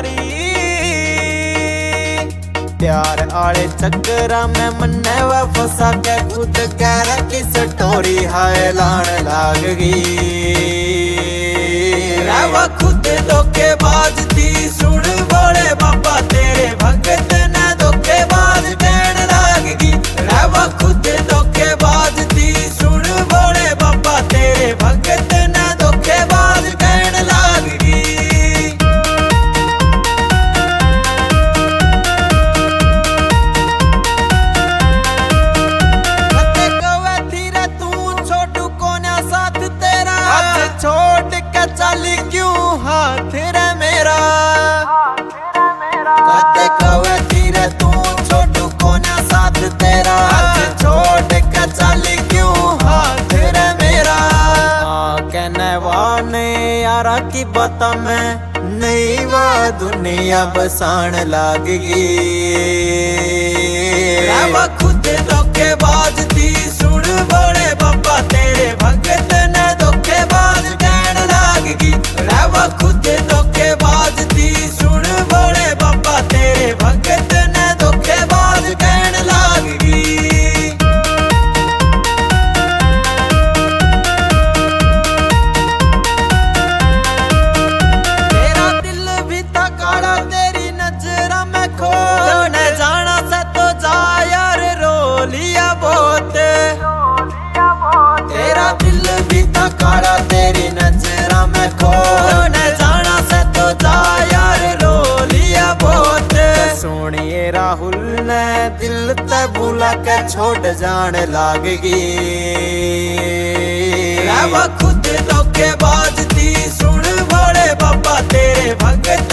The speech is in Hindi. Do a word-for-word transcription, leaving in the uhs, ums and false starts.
यारी। प्यार आले चक्करा में मन्ने व फसा के खुद कह रहा कि स्टोरी हाय लान लाग गई। वो खुद धोखेबाज थी सुन बोले बाबा तेरे भगत ने धोखेबाज कहन लाग गई। वो खुद धोखेबाज थी सुन बोले बाबा तेरे भगत ने धोखेबाज कहन लाग गई। छोड़ के चली क्यों हाथ रे मेरा, कहते कवे धीरे तू छोटू को ना साथ तेरा। छोड़ के चली क्यों हाथ रे मेरा, कहने वाने यारा की बता मैं नहीं वा दुनिया बसान लाग गई। वो खुद धोखेबाज थी सुन बोले बाबा तेरे भगत ने धोखेबाज कहन लाग गई। वो खुद धोखेबाज थी सुन बोले बाबा तेरे भगत ने धोखेबाज कहन लाग गई। तेरा दिल भी था काला तेरी नजरा में खो न जाना से तो जा यार रो लिया बहुत। तेरा दिल भी था काला तेरी नजरा में खो न जाना से तो जा यार रो लिया बहुत। सोनिए राहुल ने दिल ते भूला के छोड़ जान लाग गई। वो खुद धोखेबाज थी सुन बोले बाबा तेरे भगत